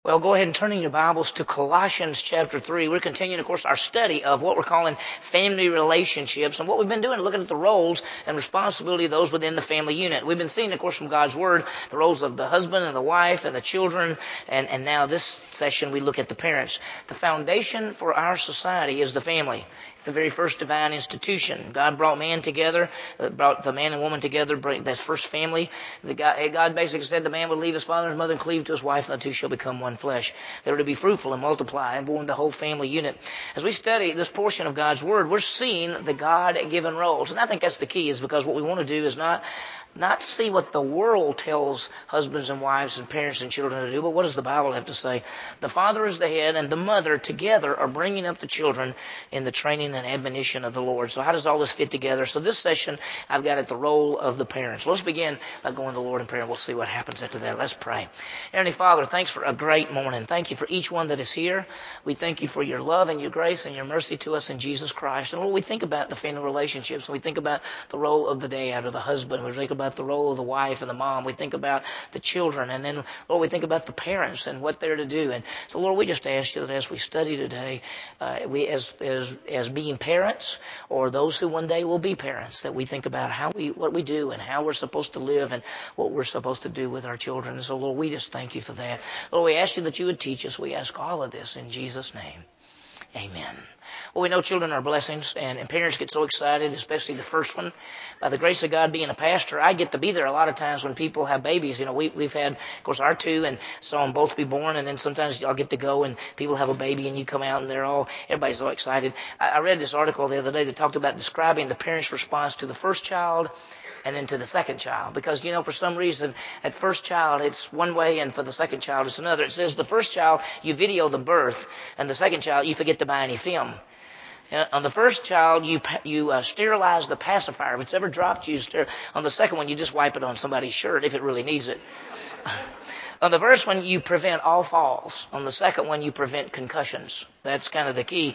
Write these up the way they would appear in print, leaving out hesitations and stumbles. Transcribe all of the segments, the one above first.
Well, go ahead and turn in your Bibles to Colossians chapter 3. We're continuing, of course, our study of what we're calling family relationships. And what we've been doing, looking at the roles and responsibility of those within the family unit. We've been seeing, of course, from God's Word, the roles of the husband and the wife and the children. And now this session, we look at the parents. The foundation for our society is the family. It's the very first divine institution. God brought man together, brought the man and woman together, that's first family. God basically said the man would leave his father and his mother and cleave to his wife, and the two shall become one flesh. They were to be fruitful and multiply and form the whole family unit. As we study this portion of God's Word, we're seeing the God-given roles. And I think that's the key, is because what we want to do is not see what the world tells husbands and wives and parents and children to do, but what does the Bible have to say? The father is the head, and the mother together are bringing up the children in the training and admonition of the Lord. So how does all this fit together? So this session, I've got it the role of the parents. Let's begin by going to the Lord in prayer, and we'll see what happens after that. Let's pray. Heavenly Father, thanks for a great morning. Thank you for each one that is here. We thank you for your love and your grace and your mercy to us in Jesus Christ. And Lord, we think about the family relationships, and we think about the role of the dad or the husband. We think about the role of the wife and the mom. We think about the children, and then, Lord, we think about the parents and what they're to do. And so, Lord, we just ask you that as we study today, we as being parents, or those who one day will be parents, that we think about what we do and how we're supposed to live and what we're supposed to do with our children. And so, Lord, we just thank you for that. Lord, we ask you that you would teach us. We ask all of this in Jesus' name. Amen. Well, we know children are blessings, and parents get so excited, especially the first one. By the grace of God, being a pastor, I get to be there a lot of times when people have babies. You know, we've had, of course, our two, and saw them both be born, and then sometimes I'll get to go, and people have a baby, and you come out, and everybody's so excited. I read this article the other day that talked about describing the parents' response to the first child and then to the second child. Because, you know, for some reason, at first child, it's one way, and for the second child, it's another. It says the first child, you video the birth, and the second child, you forget to buy any film. On the first child, you sterilize the pacifier. If it's ever dropped, on the second one, you just wipe it on somebody's shirt if it really needs it. On the first one, you prevent all falls. On the second one, you prevent concussions. That's kind of the key.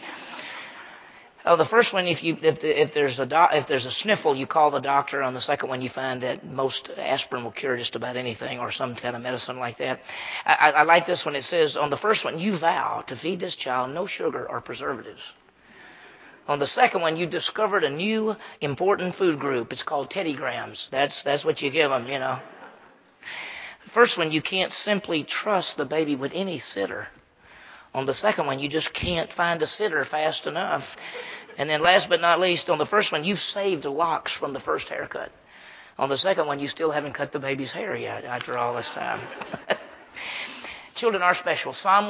Oh, the first one, if there's a sniffle, you call the doctor. On the second one, you find that most aspirin will cure just about anything, or some kind of medicine like that. I like this one. It says, on the first one, you vow to feed this child no sugar or preservatives. On the second one, you discovered a new important food group. It's called Teddy Grahams. That's what you give them, you know. The first one, you can't simply trust the baby with any sitter. On the second one, you just can't find a sitter fast enough. And then last but not least, on the first one, you've saved locks from the first haircut. On the second one, you still haven't cut the baby's hair yet after all this time. Children are special. Psalm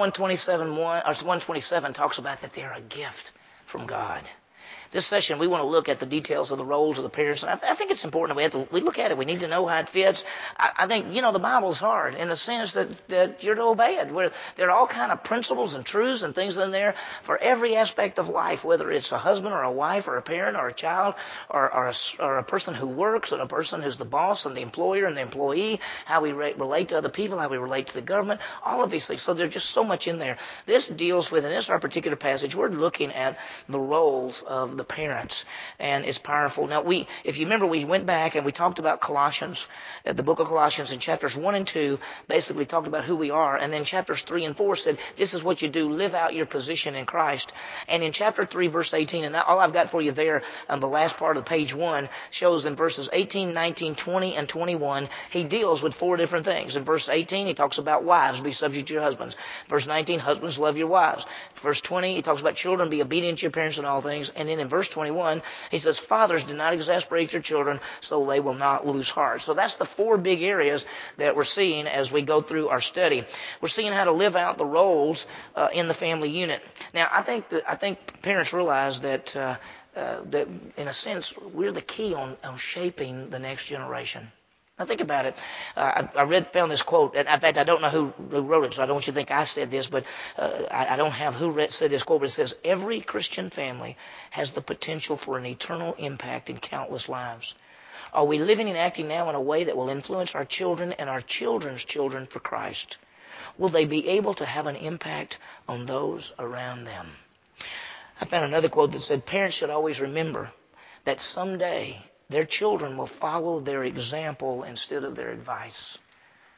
127 talks about that they're a gift from God. This session, we want to look at the details of the roles of the parents. And I think it's important that we look at it. We need to know how it fits. I think, you know, the Bible's hard in the sense that you're to obey it. There are all kind of principles and truths and things in there for every aspect of life, whether it's a husband or a wife or a parent or a child or a person who works and a person who's the boss and the employer and the employee, how we relate to other people, how we relate to the government, all of these things. So there's just so much in there. This deals with, in this our particular passage, we're looking at the roles of the parents, and it's powerful. Now, if you remember, we went back and we talked about Colossians, the book of Colossians, in chapters 1 and 2, basically talked about who we are, and then chapters 3 and 4 said, this is what you do, live out your position in Christ. And in chapter 3, verse 18, and all I've got for you there on the last part of page 1, shows in verses 18, 19, 20, and 21, he deals with 4 different things. In verse 18, he talks about wives, be subject to your husbands. Verse 19, husbands, love your wives. Verse 20, he talks about children, be obedient to your parents in all things. And then in verse 21, he says, fathers, do not exasperate your children so they will not lose heart. So that's the 4 big areas that we're seeing as we go through our study. We're seeing how to live out the roles in the family unit. Now, I think parents realize that in a sense, we're the key on shaping the next generation. Now think about it. I found this quote, and in fact, I don't know who wrote it, so I don't want you to think I said this, but I don't have who said this quote, but it says, every Christian family has the potential for an eternal impact in countless lives. Are we living and acting now in a way that will influence our children and our children's children for Christ? Will they be able to have an impact on those around them? I found another quote that said, parents should always remember that someday their children will follow their example instead of their advice.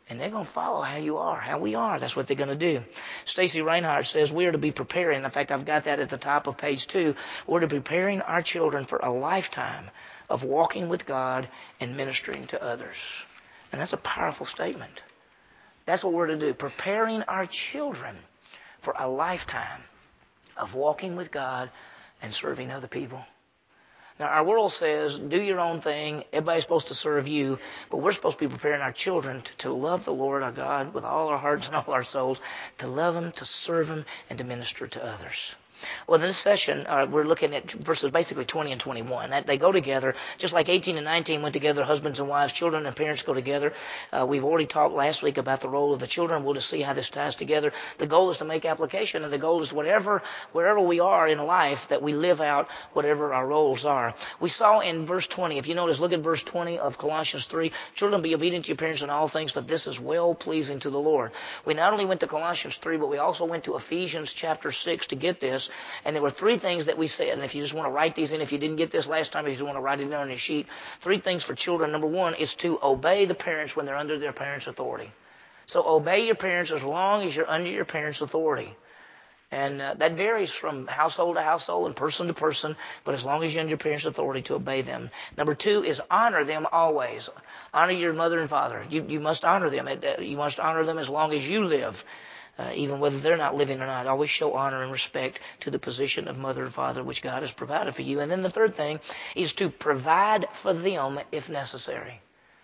And they're going to follow how you are, how we are. That's what they're going to do. Stacy Reinhardt says we are to be preparing. In fact, I've got that at the top of page 2. We're to be preparing our children for a lifetime of walking with God and ministering to others. And that's a powerful statement. That's what we're to do. Preparing our children for a lifetime of walking with God and serving other people. Now, our world says, do your own thing. Everybody's supposed to serve you. But we're supposed to be preparing our children to love the Lord our God with all our hearts and all our souls, to love Him, to serve Him, and to minister to others. Well, in this session, we're looking at verses basically 20 and 21. They go together, just like 18 and 19 went together, husbands and wives, children and parents go together. We've already talked last week about the role of the children. We'll just see how this ties together. The goal is to make application, and the goal is wherever we are in life, that we live out whatever our roles are. We saw in verse 20, if you notice, look at verse 20 of Colossians 3, children, be obedient to your parents in all things, for this is well-pleasing to the Lord. We not only went to Colossians 3, but we also went to Ephesians chapter 6 to get this. And there were 3 things that we said. And if you just want to write these in, if you didn't get this last time, if you just want to write it down on your sheet, 3 things for children. Number 1 is to obey the parents when they're under their parents' authority. So obey your parents as long as you're under your parents' authority. And that varies from household to household and person to person, but as long as you're under your parents' authority, to obey them. Number 2 is honor them always. Honor your mother and father. You must honor them. You must honor them as long as you live. Even whether they're not living or not, always show honor and respect to the position of mother and father which God has provided for you. And then the 3rd thing is to provide for them if necessary.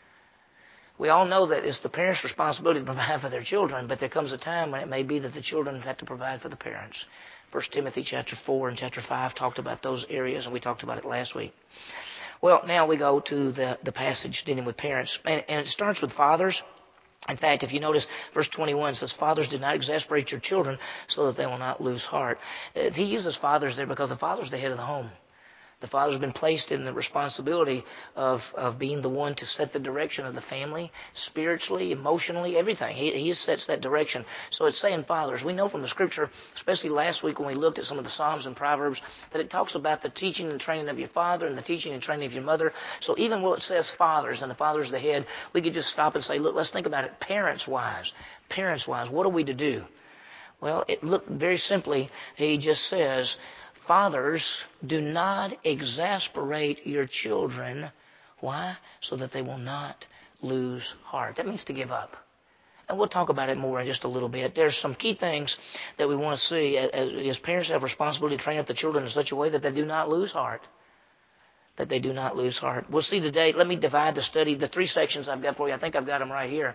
We all know that it's the parents' responsibility to provide for their children, but there comes a time when it may be that the children have to provide for the parents. 1 Timothy chapter 4 and chapter 5 talked about those areas, and we talked about it last week. Well, now we go to the passage dealing with parents, and it starts with fathers. In fact, if you notice, verse 21 says, fathers, do not exasperate your children so that they will not lose heart. He uses fathers there because the father's the head of the home. The father's been placed in the responsibility of being the one to set the direction of the family, spiritually, emotionally, everything. He sets that direction. So it's saying fathers. We know from the Scripture, especially last week when we looked at some of the Psalms and Proverbs, that it talks about the teaching and training of your father and the teaching and training of your mother. So even though it says fathers and the father's the head, we could just stop and say, look, let's think about it parents-wise. Parents-wise, what are we to do? Well, look very simply, he just says, fathers, do not exasperate your children. Why? So that they will not lose heart. That means to give up. And we'll talk about it more in just a little bit. There's some key things that we want to see as parents have responsibility to train up the children in such a way that they do not lose heart. That they do not lose heart. We'll see today. Let me divide the study. The 3 sections I've got for you, I think I've got them right here.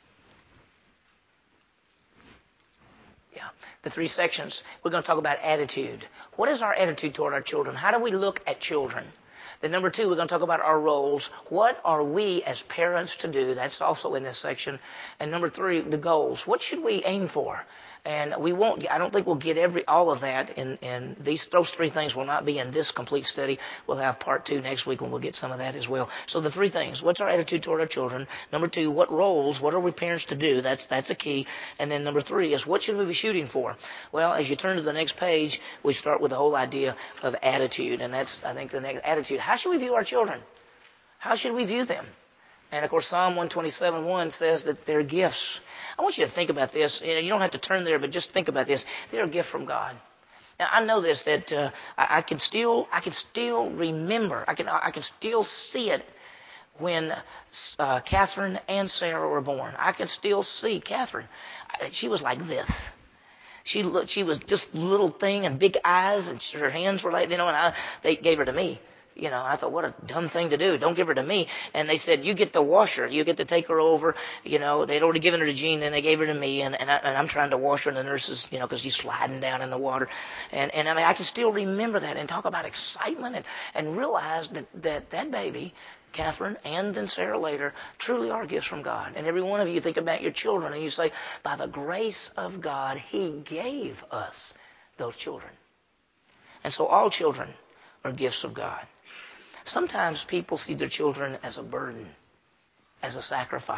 The 3 sections, we're going to talk about attitude. What is our attitude toward our children? How do we look at children? Then number 2, we're going to talk about our roles. What are we as parents to do? That's also in this section. And number 3, the goals. What should we aim for? And I don't think we'll get all of that in those 3 things will not be in this complete study. We'll have part 2 next week when we'll get some of that as well. So the 3 things, what's our attitude toward our children? Number 2, what roles, what are we parents to do? That's a key. And then number 3 is what should we be shooting for? Well, as you turn to the next page, we start with the whole idea of attitude. And that's, I think, the next attitude. How should we view our children? How should we view them? And, of course, Psalm 127:1 says that they're gifts. I want you to think about this. You don't have to turn there, but just think about this. They're a gift from God. Now, I know this, that I can still remember, I can still see it when Catherine and Sarah were born. I can still see Catherine. She was like this. She was just a little thing and big eyes, and her hands were like, and they gave her to me. I thought, what a dumb thing to do. Don't give her to me. And they said, you get to wash her. You get to take her over. They'd already given her to Jean, then they gave her to me. And I'm trying to wash her, and the nurses, because she's sliding down in the water. And I mean, I can still remember that and talk about excitement and realize that baby, Catherine, and then Sarah later, truly are gifts from God. And every one of you think about your children, and you say, by the grace of God, He gave us those children. And so all children are gifts of God. Sometimes people see their children as a burden, as a sacrifice.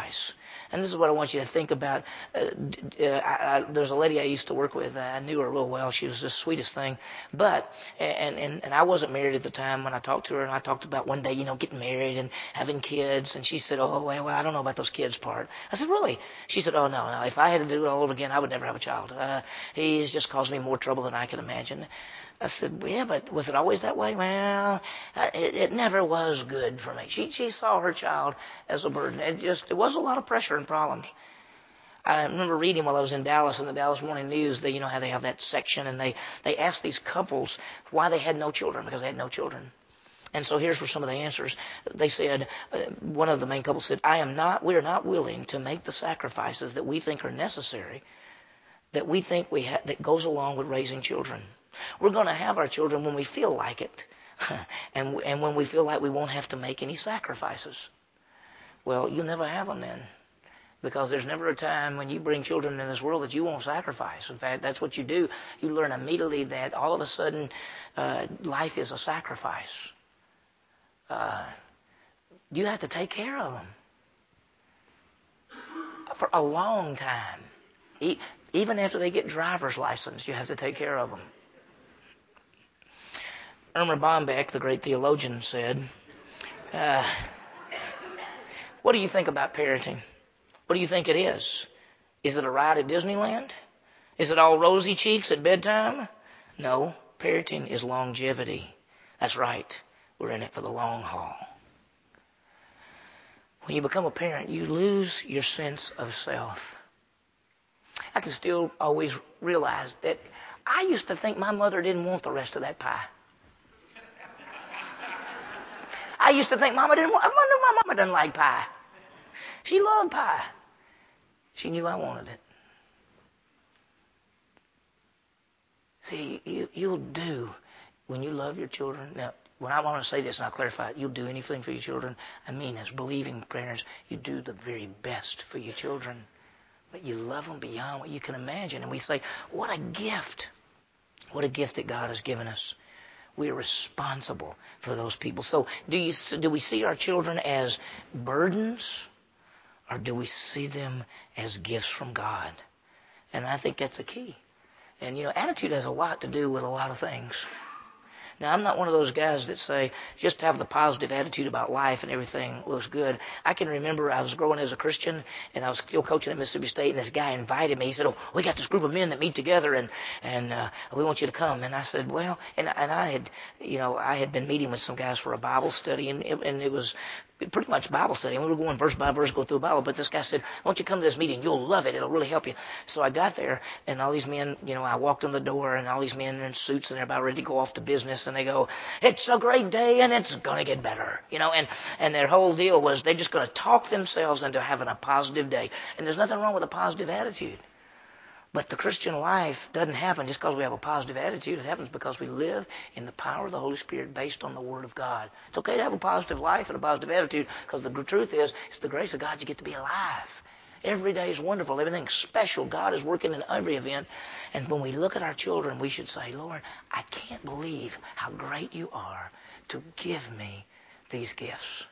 And this is what I want you to think about. There's a lady I used to work with. I knew her real well. She was the sweetest thing. But, and I wasn't married at the time when I talked to her. And I talked about one day, getting married and having kids. And she said, oh, well, I don't know about those kids part. I said, really? She said, oh, no. If I had to do it all over again, I would never have a child. He's just caused me more trouble than I can imagine. I said, yeah, but was it always that way? Well, it never was good for me. She saw her child as a burden. It was a lot of pressure and problems. I remember reading while I was in Dallas in the Dallas Morning News, they, how they have that section, and they asked these couples why they had no children, because they had no children. And so here's some of the answers. They said, one of the main couples said, we are not willing to make the sacrifices that we think are necessary, that we think that goes along with raising children. We're going to have our children when we feel like it, and when we feel like we won't have to make any sacrifices. Well, you'll never have them then, because there's never a time when you bring children in this world that you won't sacrifice. In fact, that's what you do. You learn immediately that all of a sudden life is a sacrifice. You have to take care of them for a long time. Even after they get driver's license, you have to take care of them. Erma Bombeck, the great theologian, said, what do you think about parenting? What do you think it is? Is it a ride at Disneyland? Is it all rosy cheeks at bedtime? No, parenting is longevity. That's right. We're in it for the long haul. When you become a parent, you lose your sense of self. I can still always realize that I used to think my mother didn't want the rest of that pie. I used to think Mama didn't want. I knew my mama didn't like pie. She loved pie. She knew I wanted it. See, you'll do when you love your children. Now, when I want to say this and I'll clarify it, you'll do anything for your children. I mean, as believing parents, you do the very best for your children. But you love them beyond what you can imagine. And we say, what a gift. What a gift that God has given us. We are responsible for those people. So do we see our children as burdens, or do we see them as gifts from God? And I think that's the key. And, attitude has a lot to do with a lot of things. Now, I'm not one of those guys that say just have the positive attitude about life and everything looks good. I can remember I was growing as a Christian, and I was still coaching at Mississippi State, and this guy invited me. He said, oh, we got this group of men that meet together, and we want you to come. And I said, well, and I had been meeting with some guys for a Bible study, and it was pretty much Bible study. And we were going verse by verse, go through the Bible. But this guy said, why don't you come to this meeting? You'll love it. It'll really help you. So I got there, and all these men, I walked in the door, and all these men in suits, and they're about ready to go off to business. And they go, it's a great day, and it's going to get better. And their whole deal was they're just going to talk themselves into having a positive day. And there's nothing wrong with a positive attitude. But the Christian life doesn't happen just because we have a positive attitude. It happens because we live in the power of the Holy Spirit based on the Word of God. It's okay to have a positive life and a positive attitude, because the truth is, it's the grace of God you get to be alive. Every day is wonderful. Everything's special. God is working in every event. And when we look at our children, we should say, Lord, I can't believe how great you are to give me these gifts.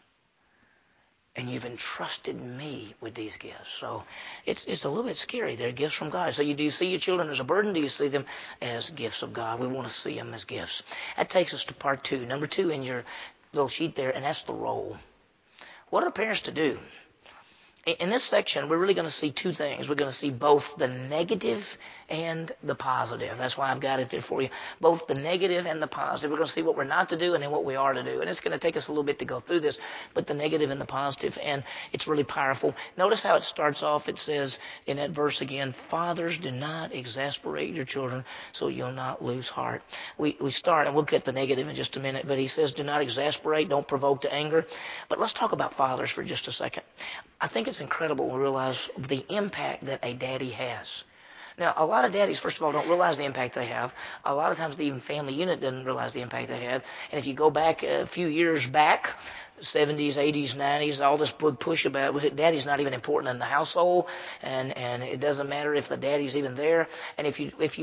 And you've entrusted me with these gifts. So it's a little bit scary. They're gifts from God. So do you see your children as a burden? Do you see them as gifts of God? We want to see them as gifts. That takes us to part 2. Number 2 in your little sheet there, and that's the role. What are parents to do? In this section, we're really going to see 2 things. We're going to see both the negative and the positive. That's why I've got it there for you. Both the negative and the positive. We're going to see what we're not to do and then what we are to do. And it's going to take us a little bit to go through this, but the negative and the positive. And it's really powerful. Notice how it starts off. It says in that verse again, fathers, do not exasperate your children so you'll not lose heart. We start, and we'll get the negative in just a minute, but he says do not exasperate, don't provoke to anger. But let's talk about fathers for just a second. I think it's incredible when we realize the impact that a daddy has. Now, a lot of daddies, first of all, don't realize the impact they have. A lot of times the even family unit doesn't realize the impact they have. And if you go back a few years back, 70s, 80s, 90s, all this push about daddy's not even important in the household, and it doesn't matter if the daddy's even there. And if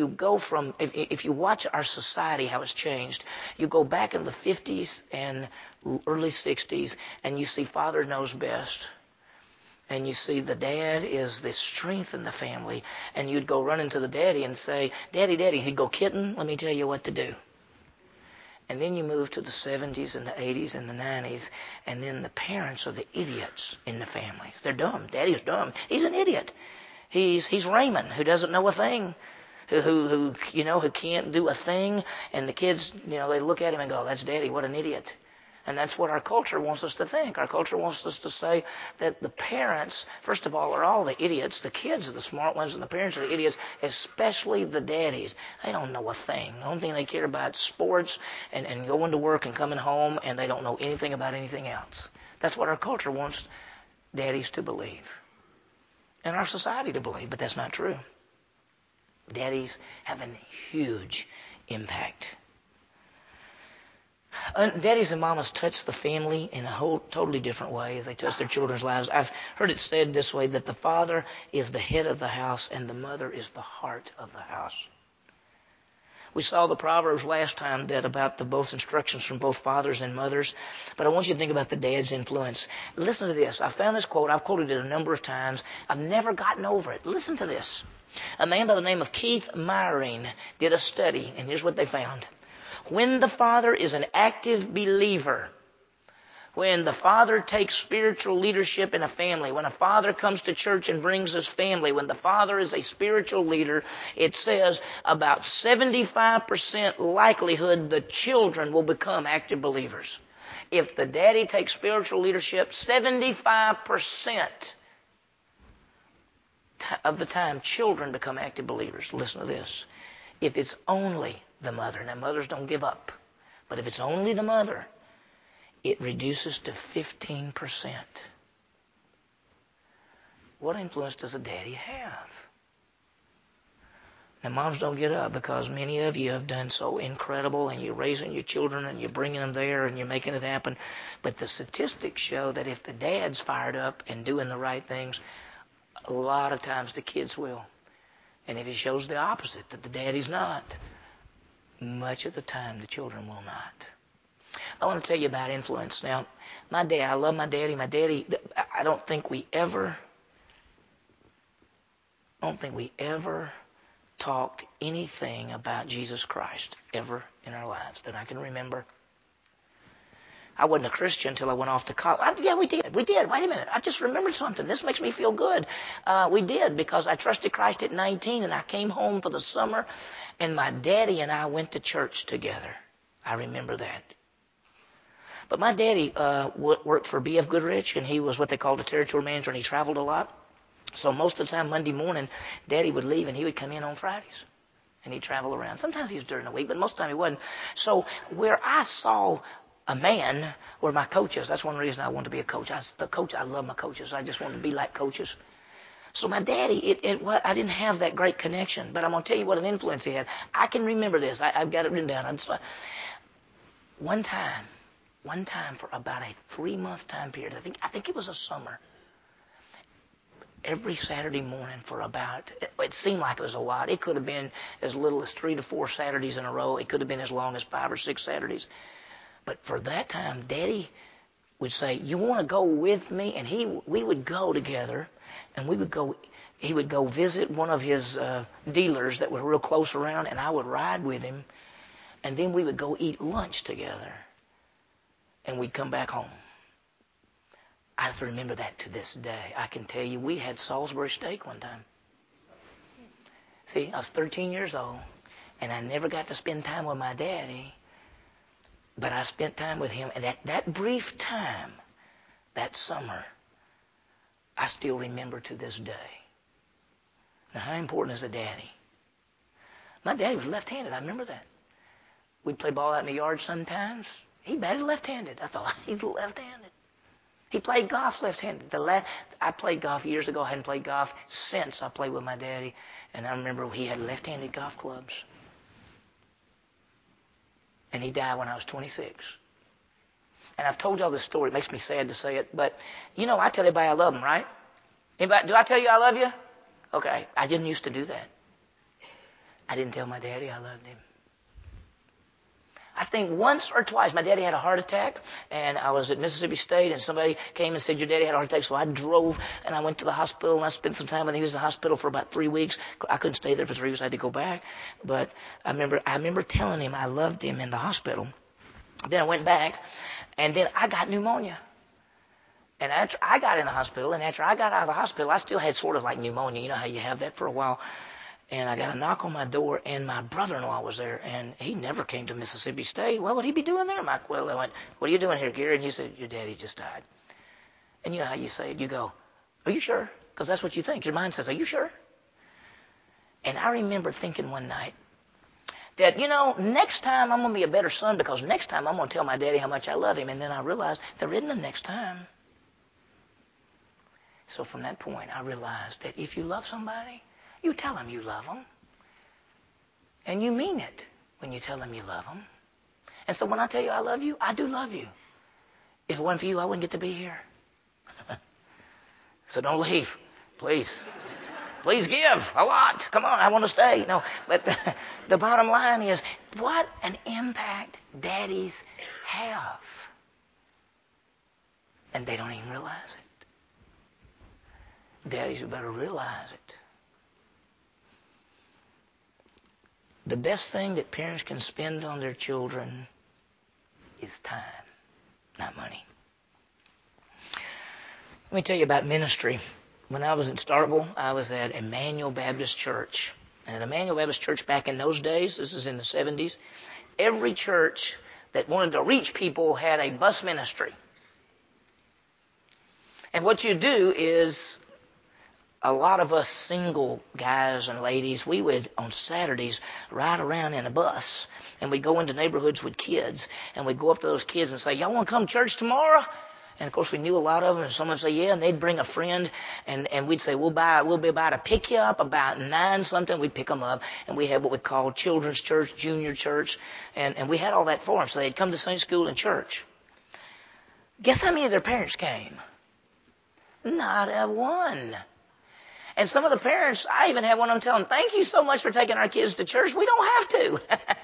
you watch our society, how it's changed, you go back in the 50s and early 60s, and you see father knows best. And you see the dad is the strength in the family. And you'd go running to the daddy and say, Daddy, Daddy. He'd go, Kitten, let me tell you what to do. And then you move to the 70s and the 80s and the 90s. And then the parents are the idiots in the families. They're dumb. Daddy's dumb. He's an idiot. He's Raymond, who doesn't know a thing. Who can't do a thing. And the kids, they look at him and go, that's Daddy, what an idiot. And that's what our culture wants us to think. Our culture wants us to say that the parents, first of all, are all the idiots. The kids are the smart ones and the parents are the idiots, especially the daddies. They don't know a thing. The only thing they care about is sports and going to work and coming home, and they don't know anything about anything else. That's what our culture wants daddies to believe and our society to believe, but that's not true. Daddies have a huge impact. Daddies and mamas touch the family in a whole totally different way as they touch their children's lives. I've heard it said this way, that the father is the head of the house and the mother is the heart of the house. We saw the Proverbs last time that about the both instructions from both fathers and mothers. But I want you to think about the dad's influence. Listen to this. I found this quote. I've quoted it a number of times. I've never gotten over it. Listen to this. A man by the name of Keith Myring did a study, and here's what they found. When the father is an active believer, when the father takes spiritual leadership in a family, when a father comes to church and brings his family, when the father is a spiritual leader, it says about 75% likelihood the children will become active believers. If the daddy takes spiritual leadership, 75% of the time children become active believers. Listen to this. If it's only the mother, now mothers don't give up, but if it's only the mother, it reduces to 15%. What influence does a daddy have? Now, moms don't get up because many of you have done so incredible and you're raising your children and you're bringing them there and you're making it happen. But the statistics show that if the dad's fired up and doing the right things, a lot of times the kids will. And if it shows the opposite, that the daddy's not, much of the time the children will not. I want to tell you about influence. Now, my dad, I love my daddy. My daddy, I don't think we ever talked anything about Jesus Christ ever in our lives that I can remember. I wasn't a Christian until I went off to college. Yeah, we did. Wait a minute. I just remembered something. This makes me feel good. We did, because I trusted Christ at 19 and I came home for the summer and my daddy and I went to church together. I remember that. But my daddy worked for B.F. Goodrich, and he was what they called a territory manager, and he traveled a lot. So most of the time, Monday morning, Daddy would leave, and he would come in on Fridays, and he'd travel around. Sometimes he was during the week, but most of the time he wasn't. So where I saw a man were my coaches. That's one reason I wanted to be a coach. I love my coaches. I just wanted to be like coaches. So my daddy, I didn't have that great connection, but I'm going to tell you what an influence he had. I can remember this. I've got it written down. One time for about a 3-month time period, I think it was a summer, every Saturday morning for about, it seemed like it was a lot. It could have been as little as 3 to 4 Saturdays in a row. It could have been as long as 5 or 6 Saturdays. But for that time, Daddy would say, you want to go with me? And we would go together, and he would go visit one of his dealers that were real close around, and I would ride with him, and then we would go eat lunch together. And we'd come back home. I remember that to this day. I can tell you, we had Salisbury steak one time. See, I was 13 years old, and I never got to spend time with my daddy, but I spent time with him. And at that brief time, that summer, I still remember to this day. Now, how important is a daddy? My daddy was left-handed. I remember that. We'd play ball out in the yard sometimes. He batted left-handed. I thought, he's left-handed. He played golf left-handed. I played golf years ago. I hadn't played golf since I played with my daddy. And I remember he had left-handed golf clubs. And he died when I was 26. And I've told y'all this story. It makes me sad to say it. But, I tell everybody I love them, right? Anybody, do I tell you I love you? Okay. I didn't used to do that. I didn't tell my daddy I loved him. I think once or twice, my daddy had a heart attack, and I was at Mississippi State, and somebody came and said, your daddy had a heart attack, so I drove, and I went to the hospital, and I spent some time with him. He was in the hospital for about 3 weeks. I couldn't stay there for 3 weeks. I had to go back. But I remember telling him I loved him in the hospital. Then I went back, and then I got pneumonia. And after I got in the hospital, and after I got out of the hospital, I still had sort of like pneumonia. You know how you have that for a while. And I got a knock on my door, and my brother-in-law was there, and he never came to Mississippi State. What would he be doing there, Mike? Well, I went, what are you doing here, Gary? And he said, your daddy just died. And you know how you say it? You go, are you sure? Because that's what you think. Your mind says, are you sure? And I remember thinking one night that, next time I'm going to be a better son, because next time I'm going to tell my daddy how much I love him. And then I realized there isn't a next time. So from that point, I realized that if you love somebody, you tell them you love them. And you mean it when you tell them you love them. And so when I tell you I love you, I do love you. If it wasn't for you, I wouldn't get to be here. So don't leave, please. Please give a lot. Come on, I want to stay. No, but the bottom line is, what an impact daddies have. And they don't even realize it. Daddies, you better realize it. The best thing that parents can spend on their children is time, not money. Let me tell you about ministry. When I was in Starkville, I was at Emmanuel Baptist Church. And at Emmanuel Baptist Church back in those days, this is in the 70s, every church that wanted to reach people had a bus ministry. And what you do is, a lot of us single guys and ladies, we would, on Saturdays, ride around in a bus. And we'd go into neighborhoods with kids. And we'd go up to those kids and say, y'all want to come to church tomorrow? And, of course, we knew a lot of them. And someone would say, yeah. And they'd bring a friend. And we'd say, we'll be by to pick you up about 9 something. We'd pick them up. And we had what we called children's church, junior church. And we had all that for them. So they'd come to Sunday school and church. Guess how many of their parents came? Not a one. And some of the parents, I even had one of them tell them, thank you so much for taking our kids to church. We don't have to.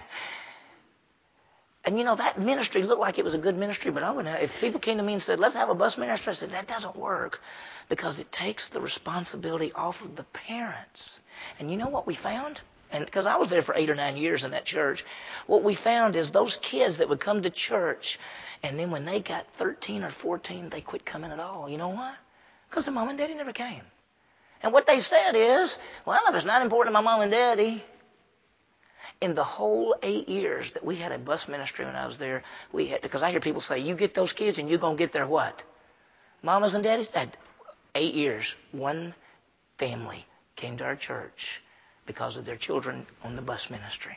And that ministry looked like it was a good ministry, but if people came to me and said, let's have a bus ministry, I said, that doesn't work, because it takes the responsibility off of the parents. And you know what we found? And because I was there for 8 or 9 years in that church, what we found is those kids that would come to church, and then when they got 13 or 14, they quit coming at all. You know why? Because their mom and daddy never came. And what they said is, well, if it's not important to my mom and daddy. In the whole 8 years that we had a bus ministry when I was there, because I hear people say, you get those kids and you're going to get their what? Mamas and daddies? 8 years, one family came to our church because of their children on the bus ministry.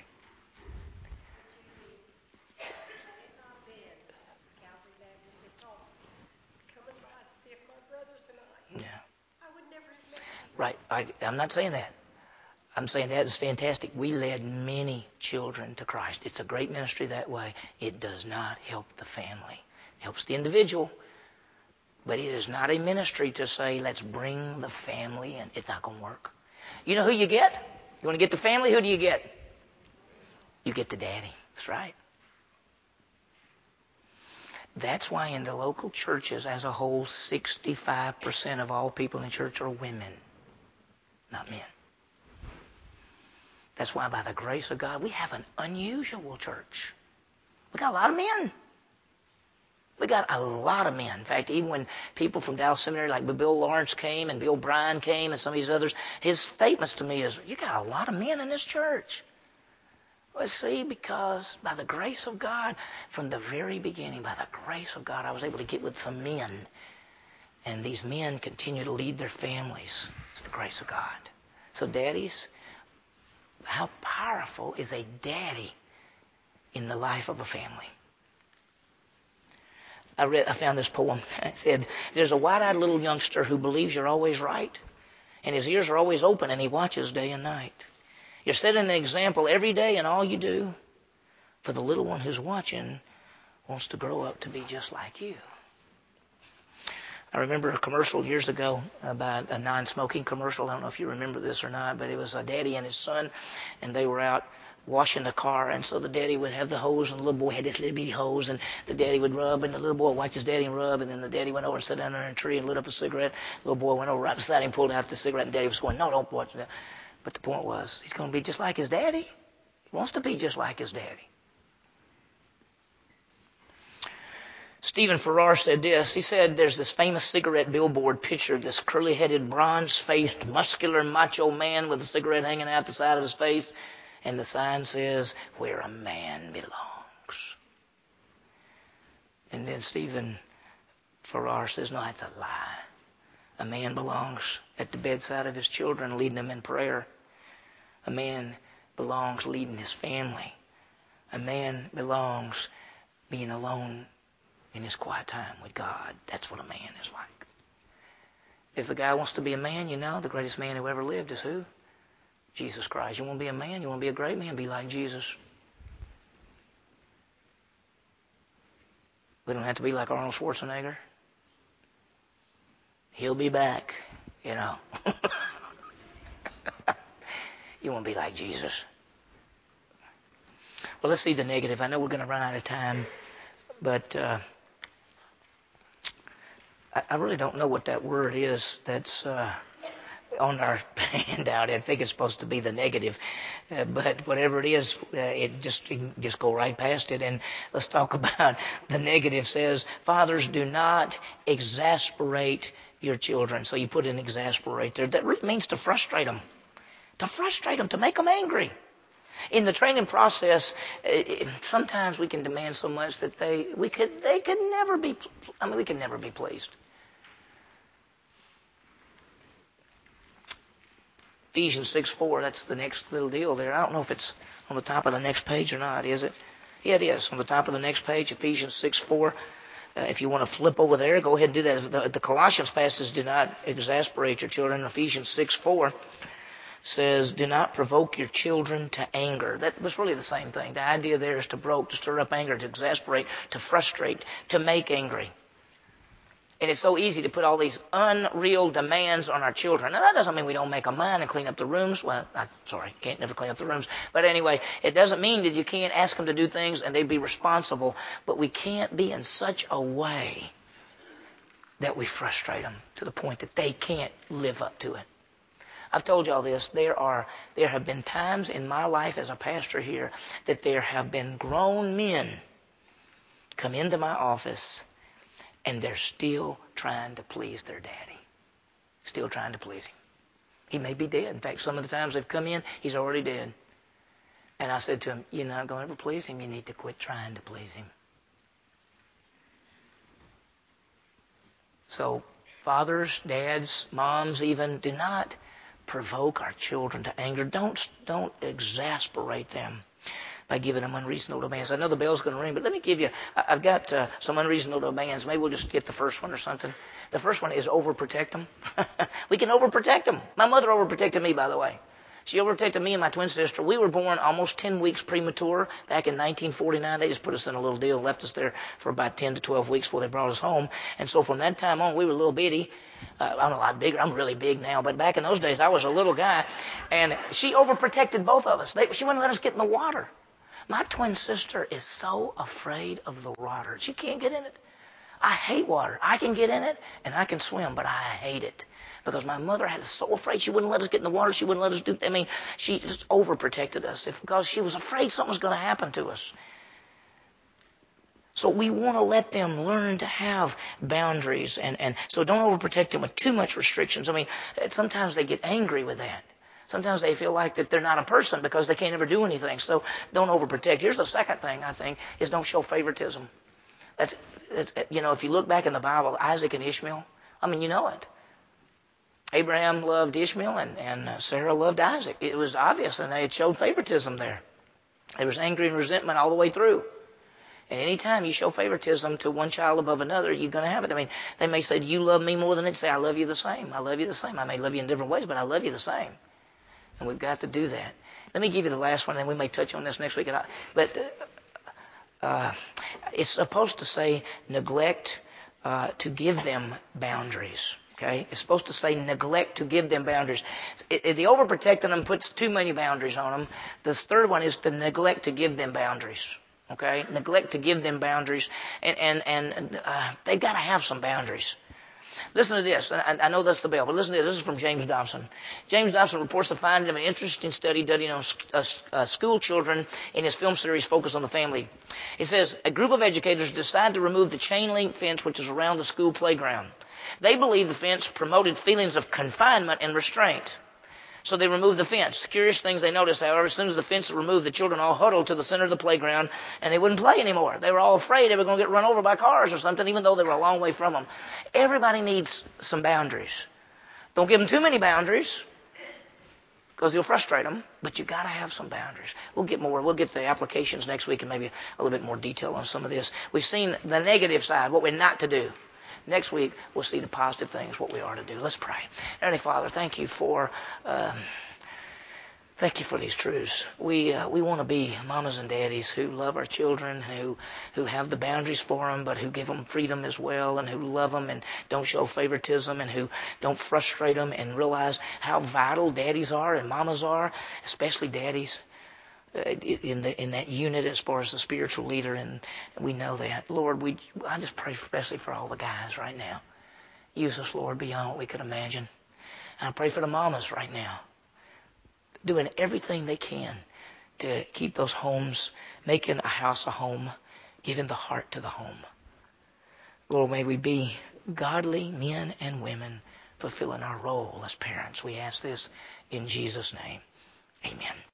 Yeah. Right. I'm not saying that. I'm saying that is fantastic. We led many children to Christ. It's a great ministry that way. It does not help the family. It helps the individual. But it is not a ministry to say, let's bring the family in. It's not going to work. You know who you get? You want to get the family? Who do you get? You get the daddy. That's right. That's why in the local churches as a whole, 65% of all people in the church are women, not men. That's why by the grace of God, we have an unusual church. We got a lot of men. We got a lot of men. In fact, even when people from Dallas Seminary like Bill Lawrence came and Bill Bryan came and some of these others, his statements to me is, you got a lot of men in this church. Well, see, because by the grace of God, from the very beginning, by the grace of God, I was able to get with some men. And these men continue to lead their families. It's the grace of God. So daddies, how powerful is a daddy in the life of a family? I found this poem. It said, there's a wide-eyed little youngster who believes you're always right, and his ears are always open, and he watches day and night. You're setting an example every day in all you do, for the little one who's watching wants to grow up to be just like you. I remember a commercial years ago about a non-smoking commercial. I don't know if you remember this or not, but it was a daddy and his son, and they were out washing the car, and so the daddy would have the hose, and the little boy had this little bitty hose, and the daddy would rub, and the little boy watched his daddy and rub, and then the daddy went over and sat down under a tree and lit up a cigarette. The little boy went over right beside him, pulled out the cigarette, and daddy was going, no, don't watch that. But the point was, he's going to be just like his daddy. He wants to be just like his daddy. Stephen Farrar said this. He said there's this famous cigarette billboard picture of this curly-headed, bronze-faced, muscular, macho man with a cigarette hanging out the side of his face. And the sign says, where a man belongs. And then Stephen Farrar says, no, that's a lie. A man belongs at the bedside of his children, leading them in prayer. A man belongs leading his family. A man belongs being alone in his quiet time with God. That's what a man is like. If a guy wants to be a man, you know, the greatest man who ever lived is who? Jesus Christ. You want to be a man? You want to be a great man? Be like Jesus. We don't have to be like Arnold Schwarzenegger. He'll be back, you know. You want to be like Jesus. Well, let's see the negative. I know we're going to run out of time, but I really don't know what that word is that's on our handout. I think it's supposed to be the negative. But whatever it is, you can just go right past it. And let's talk about the negative. Says, fathers, do not exasperate your children. So you put in exasperate there. That really means to frustrate them. To frustrate them, to make them angry. In the training process, sometimes we can demand so much that we can never be pleased. Ephesians 6:4, that's the next little deal there. I don't know if it's on the top of the next page or not, is it? Yeah, it is. On the top of the next page, Ephesians 6:4. If you want to flip over there, go ahead and do that. The Colossians passage, do not exasperate your children. Ephesians 6:4 says, do not provoke your children to anger. That was really the same thing. The idea there is to provoke, to stir up anger, to exasperate, to frustrate, to make angry. And it's so easy to put all these unreal demands on our children. Now, that doesn't mean we don't make them mind and clean up the rooms. Well, can't never clean up the rooms. But anyway, it doesn't mean that you can't ask them to do things and they'd be responsible. But we can't be in such a way that we frustrate them to the point that they can't live up to it. I've told y'all this. There have been times in my life as a pastor here that there have been grown men come into my office and they're still trying to please their daddy. Still trying to please him. He may be dead. In fact, some of the times they've come in, he's already dead. And I said to him, you're not going to ever please him. You need to quit trying to please him. So, fathers, dads, moms even, do not provoke our children to anger. Don't exasperate them by giving them unreasonable demands. I know the bell's going to ring, but let me give you, I've got some unreasonable demands. Maybe we'll just get the first one or something. The first one is overprotect them. We can overprotect them. My mother overprotected me, by the way. She overprotected me and my twin sister. We were born almost 10 weeks premature back in 1949. They just put us in a little deal, left us there for about 10 to 12 weeks before they brought us home. And so from that time on, we were a little bitty. I'm a lot bigger. I'm really big now. But back in those days, I was a little guy. And she overprotected both of us. She wouldn't let us get in the water. My twin sister is so afraid of the water. She can't get in it. I hate water. I can get in it and I can swim, but I hate it. Because my mother had us so afraid she wouldn't let us get in the water. She wouldn't let us do, she just overprotected us because she was afraid something was going to happen to us. So we want to let them learn to have boundaries. And so don't overprotect them with too much restrictions. Sometimes they get angry with that. Sometimes they feel like that they're not a person because they can't ever do anything. So don't overprotect. Here's the second thing, I think, is don't show favoritism. That's if you look back in the Bible, Isaac and Ishmael, you know it. Abraham loved Ishmael and Sarah loved Isaac. It was obvious, and they showed favoritism there. There was anger and resentment all the way through. And any time you show favoritism to one child above another, you're going to have it. They may say, do you love me more than it? Say, I love you the same. I love you the same. I may love you in different ways, but I love you the same. And we've got to do that. Let me give you the last one, and then we may touch on this next week. It's supposed to say neglect to give them boundaries. Okay? It's supposed to say neglect to give them boundaries. The overprotecting them puts too many boundaries on them. This third one is to neglect to give them boundaries. Okay? Neglect to give them boundaries. And they've got to have some boundaries. Listen to this. I know that's the bell, but listen to this. This is from James Dobson. James Dobson reports the finding of an interesting study done on school children in his film series Focus on the Family. It says, a group of educators decided to remove the chain link fence which is around the school playground. They believed the fence promoted feelings of confinement and restraint. So they removed the fence. The curious things they noticed, however, as soon as the fence was removed, the children all huddled to the center of the playground and they wouldn't play anymore. They were all afraid they were going to get run over by cars or something, even though they were a long way from them. Everybody needs some boundaries. Don't give them too many boundaries because you'll frustrate them, but you got to have some boundaries. We'll get the applications next week and maybe a little bit more detail on some of this. We've seen the negative side, what we're not to do. Next week, we'll see the positive things, what we are to do. Let's pray. Heavenly Father, thank you for these truths. We want to be mamas and daddies who love our children, who have the boundaries for them, but who give them freedom as well, and who love them and don't show favoritism, and who don't frustrate them, and realize how vital daddies are and mamas are, especially daddies. In that unit as far as the spiritual leader, and we know that. Lord, I just pray especially for all the guys right now. Use us, Lord, beyond what we could imagine. And I pray for the mamas right now, doing everything they can to keep those homes, making a house a home, giving the heart to the home. Lord, may we be godly men and women fulfilling our role as parents. We ask this in Jesus' name. Amen.